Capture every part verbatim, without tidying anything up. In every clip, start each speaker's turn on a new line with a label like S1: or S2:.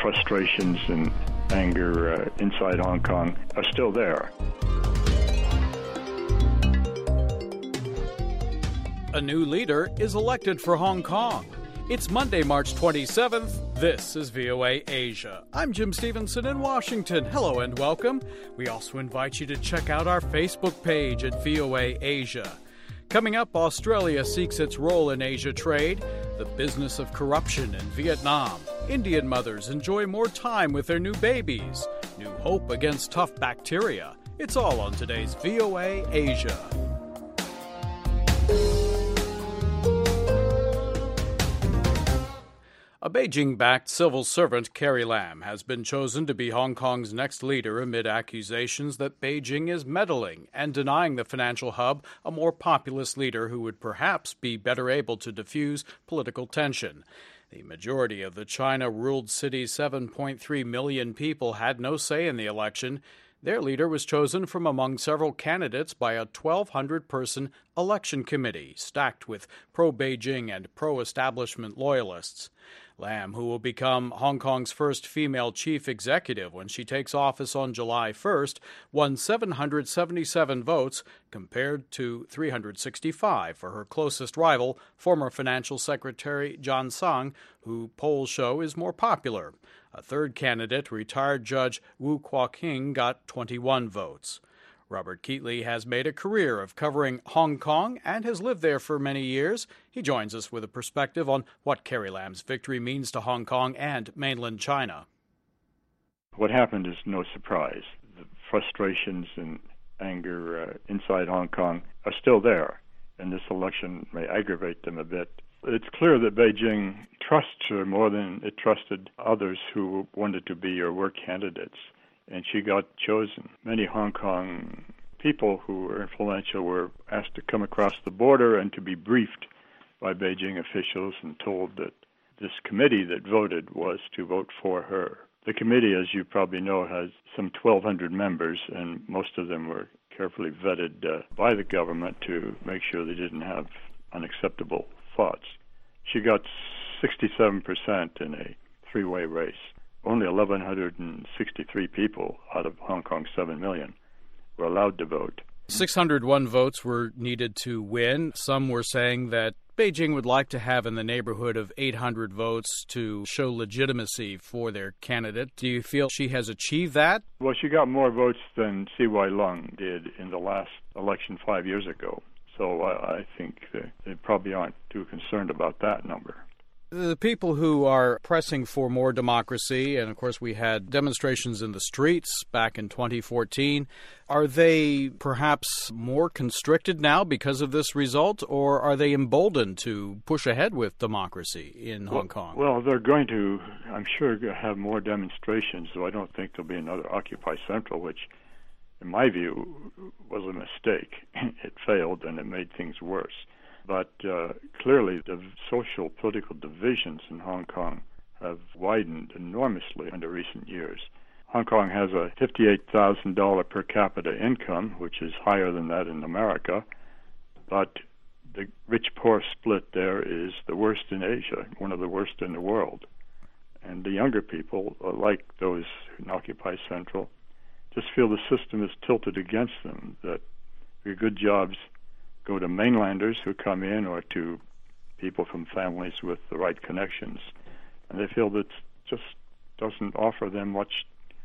S1: frustrations and anger uh, inside Hong Kong are still there.
S2: A new leader is elected for Hong Kong. It's Monday, March twenty-seventh. This is V O A Asia. I'm Jim Stevenson in Washington. Hello and welcome. We also invite you to check out our Facebook page at V O A Asia. Coming up, Australia seeks its role in Asia trade, the business of corruption in Vietnam. Indian mothers enjoy more time with their new babies. New hope against tough bacteria. It's all on today's V O A Asia. A Beijing-backed civil servant, Carrie Lam, has been chosen to be Hong Kong's next leader amid accusations that Beijing is meddling and denying the financial hub a more populist leader who would perhaps be better able to diffuse political tension. The majority of the China-ruled city's seven point three million people had no say in the election. Their leader was chosen from among several candidates by a twelve hundred person election committee stacked with pro-Beijing and pro-establishment loyalists. Lam, who will become Hong Kong's first female chief executive when she takes office on July first, won seven hundred seventy-seven votes compared to three hundred sixty-five for her closest rival, former Financial Secretary John Tsang, who polls show is more popular. A third candidate, retired Judge Wu Kuo-king, got twenty-one votes. Robert Keatley has made a career of covering Hong Kong and has lived there for many years. He joins us with a perspective on what Carrie Lam's victory means to Hong Kong and mainland China.
S1: What happened is no surprise. The frustrations and anger uh, inside Hong Kong are still there, and this election may aggravate them a bit. It's clear that Beijing trusts her more than it trusted others who wanted to be or were candidates, and she got chosen. Many Hong Kong people who were influential were asked to come across the border and to be briefed by Beijing officials and told that this committee that voted was to vote for her. The committee, as you probably know, has some twelve hundred members, and most of them were carefully vetted uh, by the government to make sure they didn't have unacceptable thoughts. She got sixty-seven percent in a three-way race. Only one thousand one hundred sixty-three people out of Hong Kong's seven million were allowed to vote.
S2: six hundred one votes were needed to win. Some were saying that Beijing would like to have in the neighborhood of eight hundred votes to show legitimacy for their candidate. Do you feel she has achieved that?
S1: Well, she got more votes than C Y Leung did in the last election five years ago. So I, I think they probably aren't too concerned about that number.
S2: The people who are pressing for more democracy, and of course we had demonstrations in the streets back in twenty fourteen, are they perhaps more constricted now because of this result, or are they emboldened to push ahead with democracy in Hong
S1: well,
S2: Kong?
S1: Well, they're going to, I'm sure, have more demonstrations, so I don't think there'll be another Occupy Central, which, in my view, was a mistake. It failed and it made things worse. But uh, clearly the social political divisions in Hong Kong have widened enormously in the recent years. Hong Kong has a fifty-eight thousand dollars per capita income, which is higher than that in America, but the rich-poor split there is the worst in Asia, one of the worst in the world. And the younger people, like those in Occupy Central, just feel the system is tilted against them, that your good jobs go to mainlanders who come in or to people from families with the right connections. And they feel that just doesn't offer them much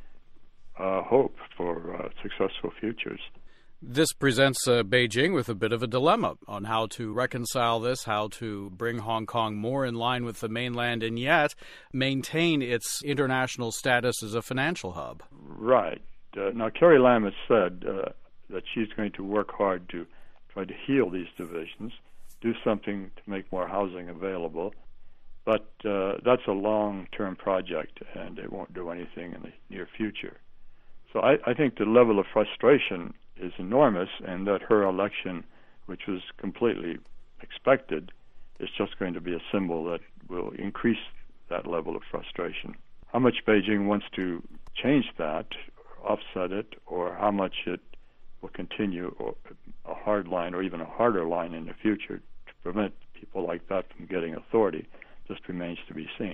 S1: uh, hope for uh, successful futures.
S2: This presents uh, Beijing with a bit of a dilemma on how to reconcile this, how to bring Hong Kong more in line with the mainland and yet maintain its international status as a financial hub.
S1: Right. Uh, now, Carrie Lam has said uh, that she's going to work hard to try to heal these divisions, do something to make more housing available. But uh, that's a long-term project, and it won't do anything in the near future. So I, I think the level of frustration is enormous, and that her election, which was completely expected, is just going to be a symbol that will increase that level of frustration. How much Beijing wants to change that, offset it, or how much it will continue or a hard line or even a harder line in the future to prevent people like that from getting authority just remains to be seen.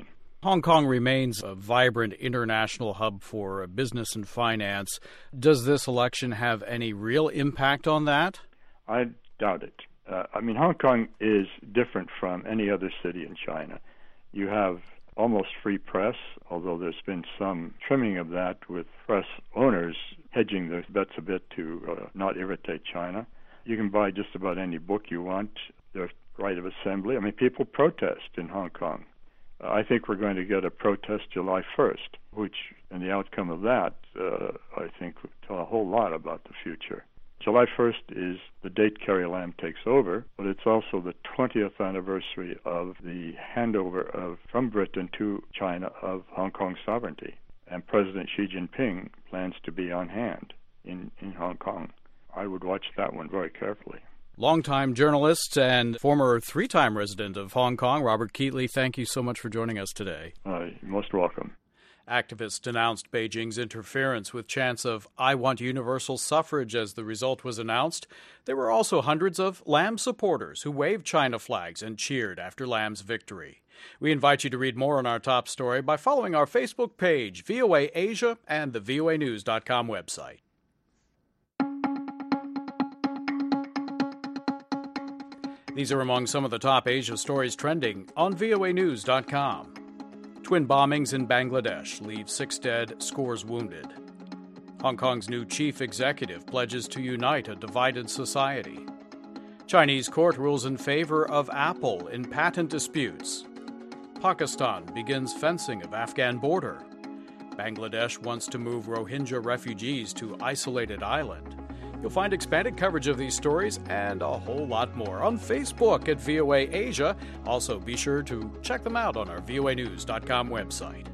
S2: Hong Kong remains a vibrant international hub for business and finance. Does this election have any real impact on that?
S1: I doubt it. Uh, I mean, Hong Kong is different from any other city in China. You have almost free press, although there's been some trimming of that with press owners hedging their bets a bit to uh, not irritate China. You can buy just about any book you want. There's right of assembly. I mean, people protest in Hong Kong. Uh, I think we're going to get a protest July first, which, and the outcome of that, uh, I think, will tell a whole lot about the future. July first is the date Carrie Lam takes over, but it's also the twentieth anniversary of the handover of from Britain to China of Hong Kong sovereignty. And President Xi Jinping plans to be on hand in, in Hong Kong. I would watch that one very carefully.
S2: Longtime journalist and former three-time resident of Hong Kong, Robert Keatley, thank you so much for joining us today.
S1: Uh, you're most welcome.
S2: Activists denounced Beijing's interference with chants of "I want universal suffrage" as the result was announced. There were also hundreds of Lam supporters who waved China flags and cheered after Lam's victory. We invite you to read more on our top story by following our Facebook page, V O A Asia, and the V O A news dot com website. These are among some of the top Asia stories trending on V O A news dot com. Twin bombings in Bangladesh leave six dead, scores wounded. Hong Kong's new chief executive pledges to unite a divided society. Chinese court rules in favor of Apple in patent disputes. Pakistan begins fencing of Afghan border. Bangladesh wants to move Rohingya refugees to isolated island. You'll find expanded coverage of these stories and a whole lot more on Facebook at V O A Asia. Also, be sure to check them out on our V O A news dot com website.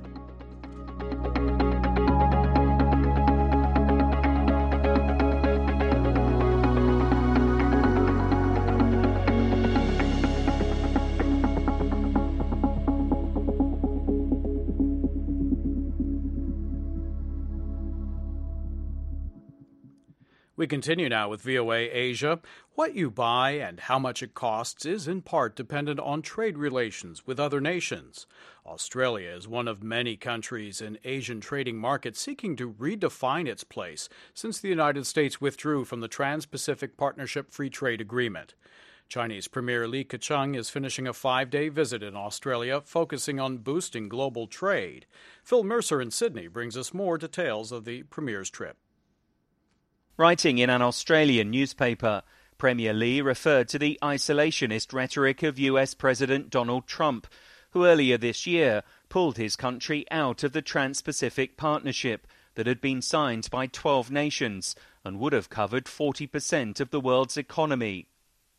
S2: We continue now with V O A Asia. What you buy and how much it costs is in part dependent on trade relations with other nations. Australia is one of many countries in Asian trading markets seeking to redefine its place since the United States withdrew from the Trans-Pacific Partnership Free Trade Agreement. Chinese Premier Li Keqiang is finishing a five-day visit in Australia, focusing on boosting global trade. Phil Mercer in Sydney brings us more details of the Premier's trip.
S3: Writing in an Australian newspaper, Premier Li referred to the isolationist rhetoric of U S President Donald Trump, who earlier this year pulled his country out of the Trans-Pacific Partnership that had been signed by twelve nations and would have covered forty percent of the world's economy.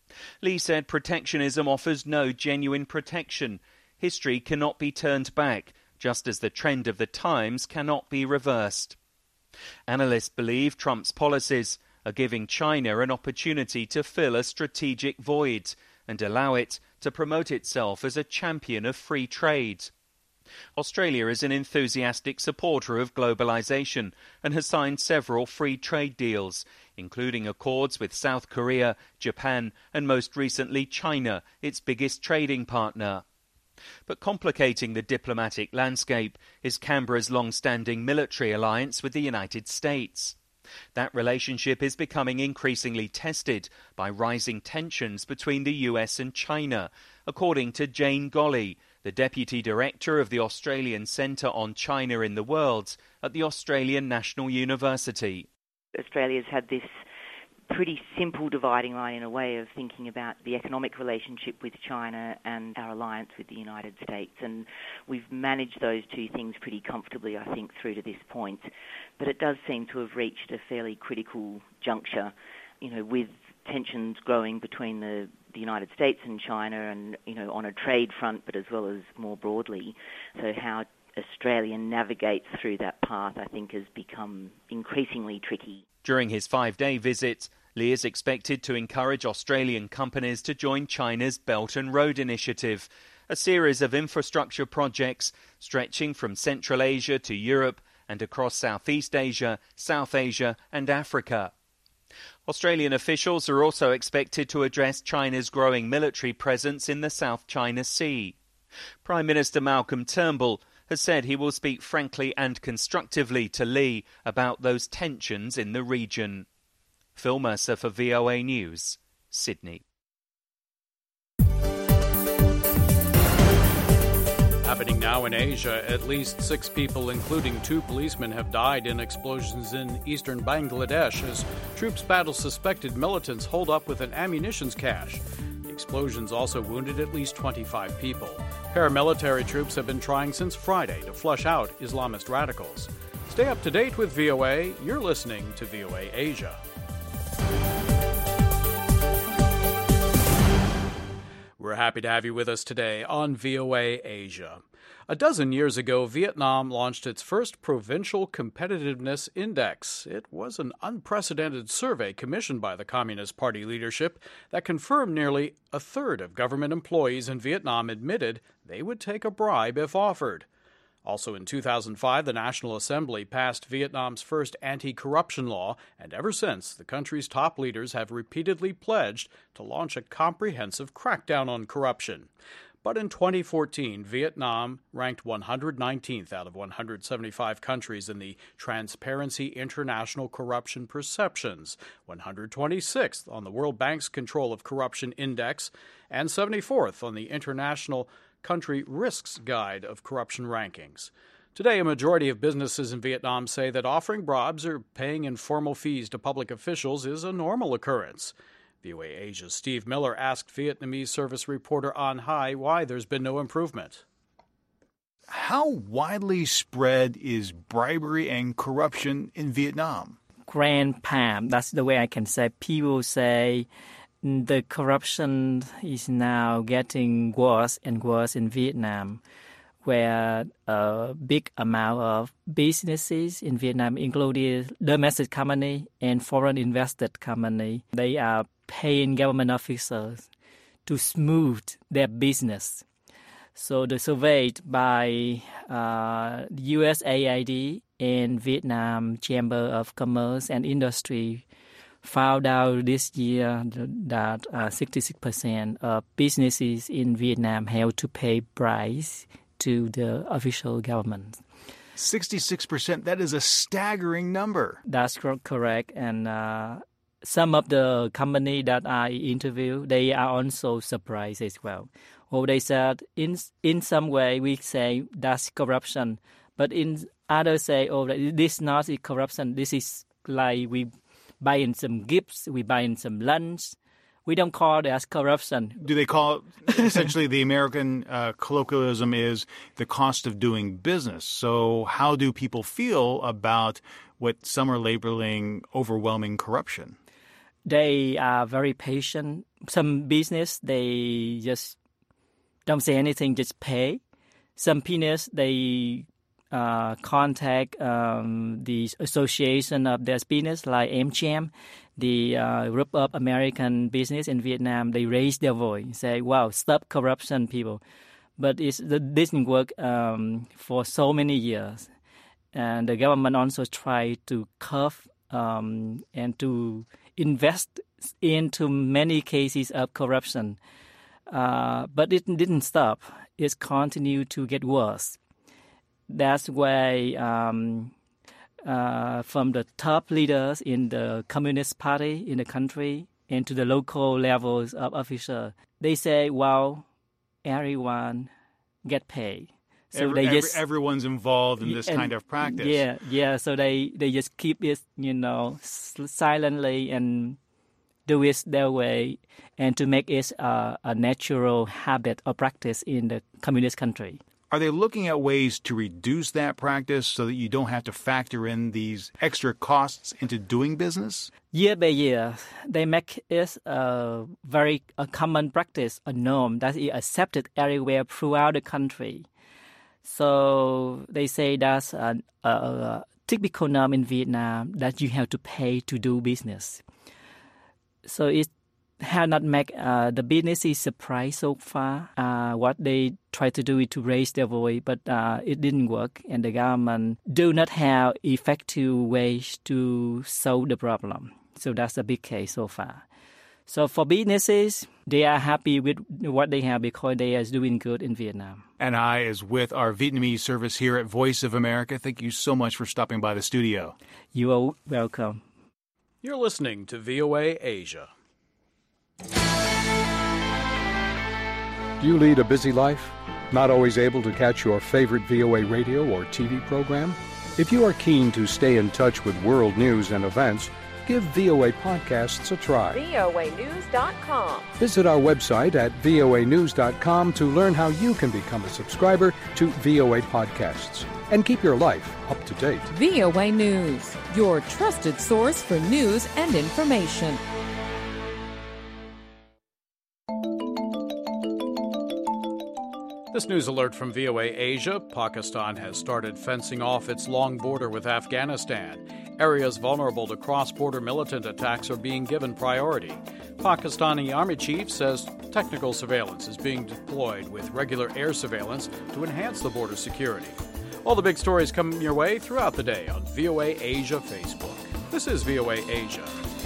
S3: Li said protectionism offers no genuine protection. History cannot be turned back, just as the trend of the times cannot be reversed. Analysts believe Trump's policies are giving China an opportunity to fill a strategic void and allow it to promote itself as a champion of free trade. Australia is an enthusiastic supporter of globalization and has signed several free trade deals, including accords with South Korea, Japan, and most recently China, its biggest trading partner. But complicating the diplomatic landscape is Canberra's long-standing military alliance with the United States. That relationship is becoming increasingly tested by rising tensions between the U S and China, according to Jane Golly, the Deputy Director of the Australian Centre on China in the World at the Australian National University.
S4: Australia's had this pretty simple dividing line in a way of thinking about the economic relationship with China and our alliance with the United States. And we've managed those two things pretty comfortably, I think, through to this point. But it does seem to have reached a fairly critical juncture, you know, with tensions growing between the, the United States and China and, you know, on a trade front, but as well as more broadly. So how Australia navigates through that path, I think, has become increasingly tricky.
S3: During his five-day visit, Li is expected to encourage Australian companies to join China's Belt and Road Initiative, a series of infrastructure projects stretching from Central Asia to Europe and across Southeast Asia, South Asia and Africa. Australian officials are also expected to address China's growing military presence in the South China Sea. Prime Minister Malcolm Turnbull has said he will speak frankly and constructively to Lee about those tensions in the region. Phil Mercer for V O A News, Sydney.
S2: Happening now in Asia, at least six people, including two policemen, have died in explosions in eastern Bangladesh as troops battle suspected militants holed up with an ammunition cache. The explosions also wounded at least twenty-five people. Paramilitary troops have been trying since Friday to flush out Islamist radicals. Stay up to date with V O A. You're listening to V O A Asia. We're happy to have you with us today on V O A Asia. A dozen years ago, Vietnam launched its first Provincial Competitiveness Index. It was an unprecedented survey commissioned by the Communist Party leadership that confirmed nearly a third of government employees in Vietnam admitted they would take a bribe if offered. Also in two thousand five, the National Assembly passed Vietnam's first anti-corruption law, and ever since, the country's top leaders have repeatedly pledged to launch a comprehensive crackdown on corruption. But in twenty fourteen, Vietnam ranked one hundred nineteenth out of one hundred seventy-five countries in the Transparency International Corruption Perceptions, one hundred twenty-sixth on the World Bank's Control of Corruption Index, and seventy-fourth on the International Country Risks Guide of Corruption Rankings. Today, a majority of businesses in Vietnam say that offering bribes or paying informal fees to public officials is a normal occurrence. V O A Asia's Steve Miller asked Vietnamese service reporter An Hai why there's been no improvement.
S5: How widely spread is bribery and corruption in Vietnam?
S6: Grandpa, that's the way I can say. People say the corruption is now getting worse and worse in Vietnam, where a big amount of businesses in Vietnam, including domestic company and foreign invested company, they are paying government officers to smooth their business. So the survey by uh, U S A I D and Vietnam Chamber of Commerce and Industry found out this year that uh, sixty-six percent of businesses in Vietnam have to pay bribes to the official government.
S5: sixty-six percent, that is a staggering number.
S6: That's correct. And uh, some of the company that I interviewed, they are also surprised as well. Or they said, in in some way, we say that's corruption. But in others say, oh, this is not corruption. This is like we buying some gifts, we buying some lunch. We don't call that corruption.
S5: Do they call it, essentially the American uh, colloquialism is the cost of doing business. So how do people feel about what some are labeling overwhelming corruption?
S6: They are very patient. Some business, they just don't say anything, just pay. Some business, they uh, contact um, the association of their business, like A M C H A M, the uh, group of American business in Vietnam. They raise their voice, say, wow, stop corruption, people. But it's, it didn't work um, for so many years. And the government also tried to curb um, and to invest into many cases of corruption. Uh, but it didn't stop. It continued to get worse. That's why um, uh, from the top leaders in the Communist Party in the country and to the local levels of officers, they say, well, everyone get paid.
S5: So every, they just, every, everyone's involved in this and, kind of practice.
S6: Yeah, yeah. So they, they just keep it, you know, silently and do it their way, and to make it uh, a natural habit or practice in the communist country.
S5: Are they looking at ways to reduce that practice so that you don't have to factor in these extra costs into doing business?
S6: Year by year, they make it a very a common practice, a norm that is accepted everywhere throughout the country. So they say that's a, a, a typical norm in Vietnam that you have to pay to do business. So it has not made uh, the businesses surprised so far. Uh, what they try to do is to raise their voice, but uh, it didn't work, and the government do not have effective ways to solve the problem. So that's a big case so far. So for businesses, they are happy with what they have because they are doing good in Vietnam.
S5: And I is with our Vietnamese service here at Voice of America. Thank you so much for stopping by the studio.
S6: You are welcome.
S2: You're listening to V O A Asia.
S7: Do you lead a busy life? Not always able to catch your favorite V O A radio or T V program? If you are keen to stay in touch with world news and events, give V O A Podcasts a try.
S8: V O A news dot com.
S7: Visit our website at V O A news dot com to learn how you can become a subscriber to V O A Podcasts and keep your life up to date.
S8: V O A News, your trusted source for news and information.
S2: This news alert from V O A Asia. Pakistan has started fencing off its long border with Afghanistan. Areas vulnerable to cross-border militant attacks are being given priority. Pakistani Army chief says technical surveillance is being deployed with regular air surveillance to enhance the border security. All the big stories come your way throughout the day on V O A Asia Facebook. This is V O A Asia.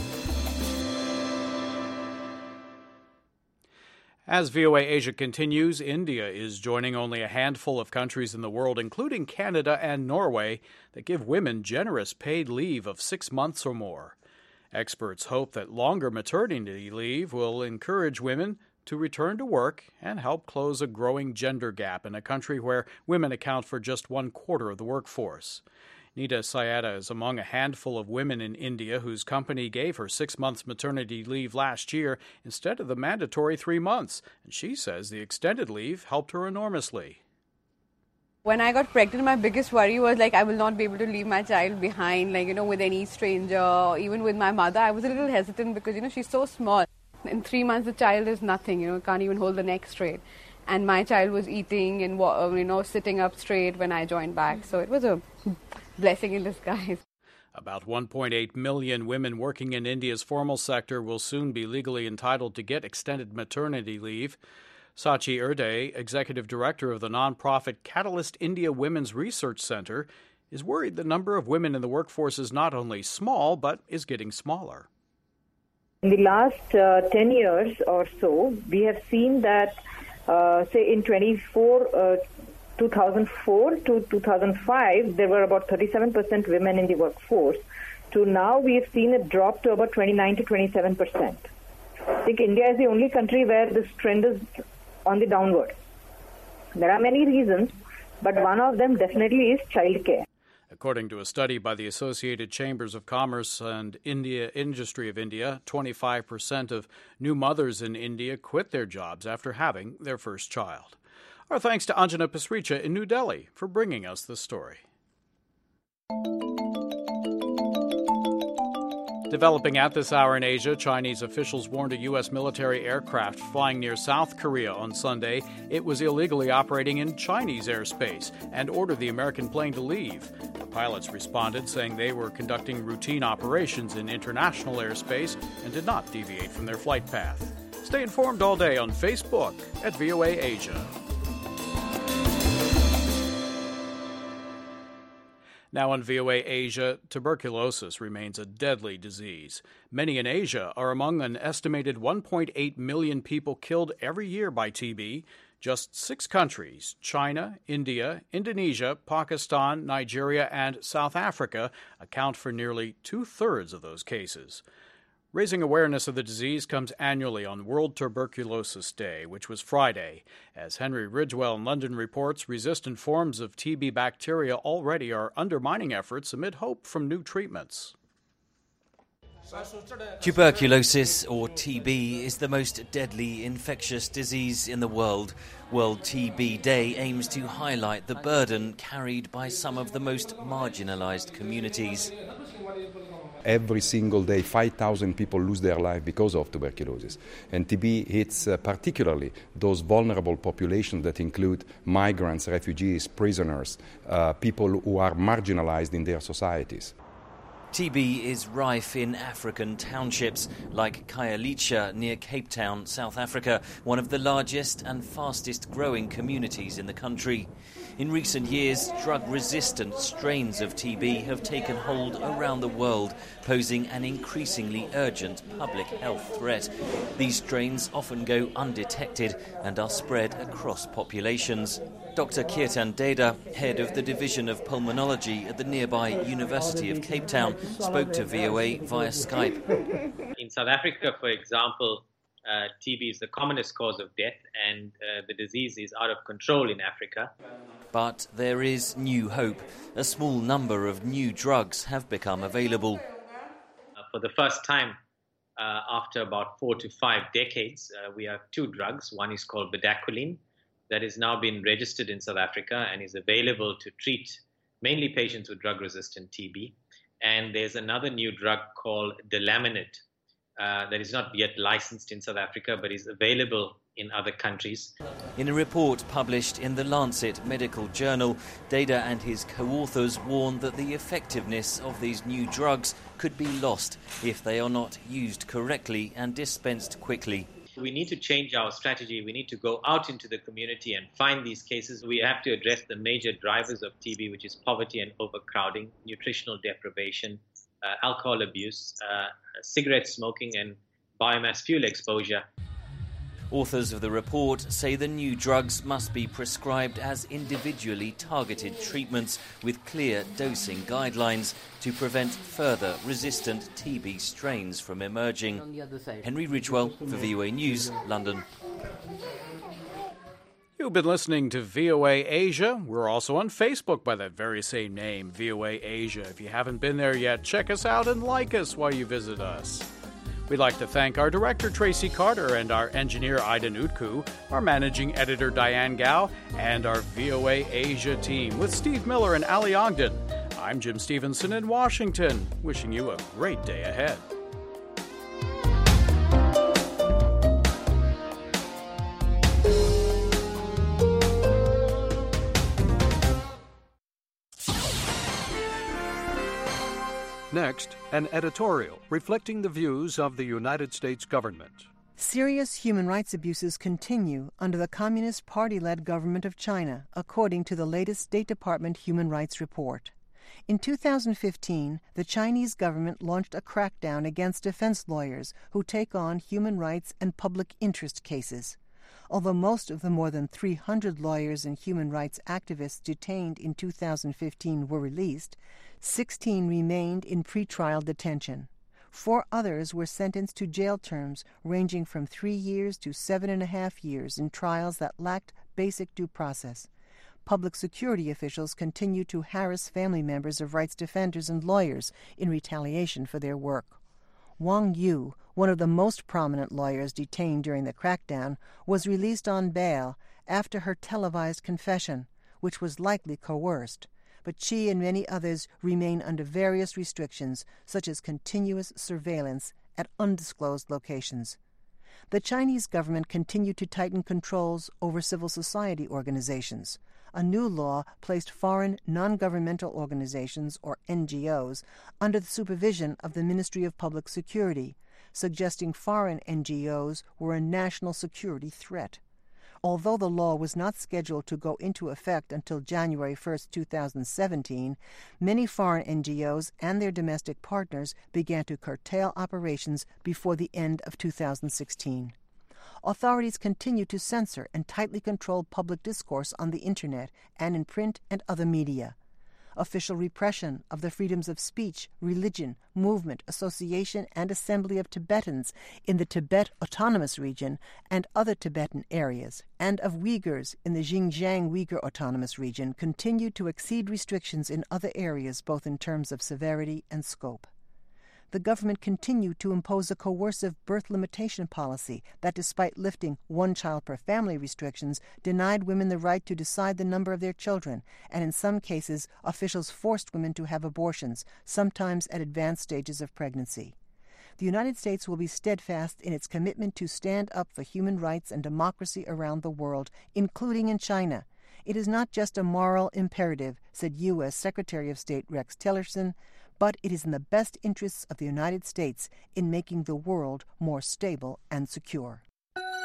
S2: As V O A Asia continues, India is joining only a handful of countries in the world, including Canada and Norway, that give women generous paid leave of six months or more. Experts hope that longer maternity leave will encourage women to return to work and help close a growing gender gap in a country where women account for just one quarter of the workforce. Nita Sayeda is among a handful of women in India whose company gave her six months maternity leave last year instead of the mandatory three months, and she says the extended leave helped her enormously.
S9: When I got pregnant, my biggest worry was like I will not be able to leave my child behind, like, you know, with any stranger, or even with my mother. I was a little hesitant because, you know, she's so small. In three months, the child is nothing, you know, can't even hold the neck straight. And my child was eating and, you know, sitting up straight when I joined back. So it was a blessing in disguise.
S2: About one point eight million women working in India's formal sector will soon be legally entitled to get extended maternity leave. Sachi Erde, executive director of the nonprofit Catalyst India Women's Research Center, is worried the number of women in the workforce is not only small, but is getting smaller.
S10: In the last uh, ten years or so, we have seen that, uh, say, in twenty-four, uh, two thousand four to two thousand five, there were about thirty-seven percent women in the workforce. To now, we have seen it drop to about twenty-nine to twenty-seven percent. I think India is the only country where this trend is on the downward. There are many reasons, but one of them definitely is childcare.
S2: According to a study by the Associated Chambers of Commerce and India Industry of India, twenty-five percent of new mothers in India quit their jobs after having their first child. Our thanks to Anjana Pasricha in New Delhi for bringing us this story. Developing at this hour in Asia, Chinese officials warned a U S military aircraft flying near South Korea on Sunday it was illegally operating in Chinese airspace and ordered the American plane to leave. The pilots responded, saying they were conducting routine operations in international airspace and did not deviate from their flight path. Stay informed all day on Facebook at V O A Asia. Now on V O A Asia, tuberculosis remains a deadly disease. Many in Asia are among an estimated one point eight million people killed every year by T B. Just six countries, China, India, Indonesia, Pakistan, Nigeria, and South Africa, account for nearly two-thirds of those cases. Raising awareness of the disease comes annually on World Tuberculosis Day, which was Friday. As Henry Ridgewell in London reports, resistant forms of T B bacteria already are undermining efforts amid hope from new treatments.
S11: Tuberculosis, or T B, is the most deadly infectious disease in the world. World T B Day aims to highlight the burden carried by some of the most marginalized communities.
S12: Every single day, five thousand people lose their life because of tuberculosis. And T B hits uh, particularly those vulnerable populations that include migrants, refugees, prisoners, uh, people who are marginalized in their societies.
S11: T B is rife in African townships like Khayelitsha near Cape Town, South Africa, one of the largest and fastest growing communities in the country. In recent years, drug-resistant strains of T B have taken hold around the world, posing an increasingly urgent public health threat. These strains often go undetected and are spread across populations. Doctor Kirtan Deda, head of the Division of Pulmonology at the nearby University of Cape Town, spoke to V O A via Skype.
S13: In South Africa, for example, uh, T B is the commonest cause of death, and uh, the disease is out of control in Africa.
S11: But there is new hope. A small number of new drugs have become available.
S13: Uh, for the first time, uh, after about four to five decades, uh, we have two drugs. One is called bedaquiline, that has now been registered in South Africa and is available to treat mainly patients with drug-resistant T B. And there's another new drug called delaminate uh, that is not yet licensed in South Africa but is available in other countries.
S11: In a report published in the Lancet Medical Journal, Deda and his co-authors warn that the effectiveness of these new drugs could be lost if they are not used correctly and dispensed quickly.
S13: We need to change our strategy. We need to go out into the community and find these cases. We have to address the major drivers of T B, which is poverty and overcrowding, nutritional deprivation, uh, alcohol abuse, uh, cigarette smoking, and biomass fuel exposure.
S11: Authors of the report say the new drugs must be prescribed as individually targeted treatments with clear dosing guidelines to prevent further resistant T B strains from emerging. Henry Ridgewell for V O A News, London.
S2: You've been listening to V O A Asia. We're also on Facebook by that very same name, V O A Asia. If you haven't been there yet, check us out and like us while you visit us. We'd like to thank our director, Tracy Carter, and our engineer, Ida Nutku, our managing editor, Diane Gao, and our V O A Asia team with Steve Miller and Ali Ogden. I'm Jim Stevenson in Washington, wishing you a great day ahead.
S7: Next, an editorial reflecting the views of the United States government.
S14: Serious human rights abuses continue under the Communist Party-led government of China, according to the latest State Department Human Rights Report. In two thousand fifteen, the Chinese government launched a crackdown against defense lawyers who take on human rights and public interest cases. Although most of the more than three hundred lawyers and human rights activists detained in two thousand fifteen were released, sixteen remained in pretrial detention. Four others were sentenced to jail terms ranging from three years to seven and a half years in trials that lacked basic due process. Public security officials continue to harass family members of rights defenders and lawyers in retaliation for their work. Wang Yu, one of the most prominent lawyers detained during the crackdown, was released on bail after her televised confession, which was likely coerced. But she and many others remain under various restrictions, such as continuous surveillance at undisclosed locations. The Chinese government continued to tighten controls over civil society organizations. A new law placed foreign non-governmental organizations, or N G Os, under the supervision of the Ministry of Public Security, suggesting foreign N G Os were a national security threat. Although the law was not scheduled to go into effect until January first, two thousand seventeen, many foreign N G Os and their domestic partners began to curtail operations before the end of two thousand sixteen. Authorities continue to censor and tightly control public discourse on the Internet and in print and other media. Official repression of the freedoms of speech, religion, movement, association, and assembly of Tibetans in the Tibet Autonomous Region and other Tibetan areas, and of Uyghurs in the Xinjiang Uyghur Autonomous Region continue to exceed restrictions in other areas both in terms of severity and scope. The government continued to impose a coercive birth limitation policy that, despite lifting one-child-per-family restrictions, denied women the right to decide the number of their children, and in some cases, officials forced women to have abortions, sometimes at advanced stages of pregnancy. The United States will be steadfast in its commitment to stand up for human rights and democracy around the world, including in China. It is not just a moral imperative, said U S Secretary of State Rex Tillerson, but it is in the best interests of the United States in making the world more stable and secure.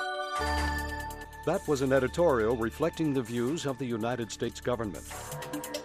S7: That was an editorial reflecting the views of the United States government.